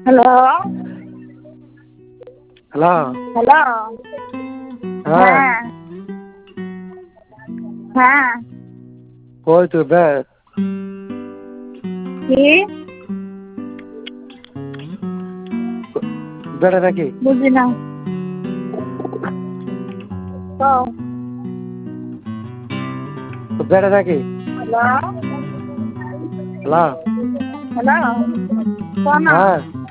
Hello hello. Hello. হ্যাঁ। হ্যাঁ হ্যাঁ। কই তুই বে? কি বেটা নাকি? বুঝি না। কও। বেটা নাকি? Hello hello. হ্যালো। কও না। হ্যাঁ।